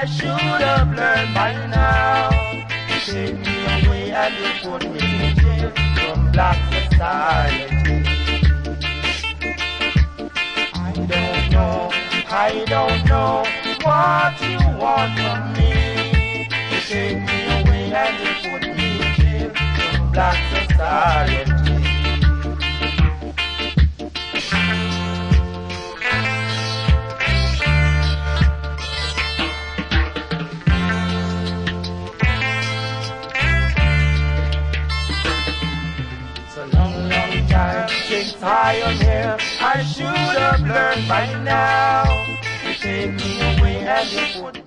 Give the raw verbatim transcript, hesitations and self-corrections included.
I should have learned by now. You take me away and you put me in jail from black society. I don't know, I don't know what you want from me. You take me away and you put me in jail from black society. Since I am here, I should have learned by now. You take me away and you put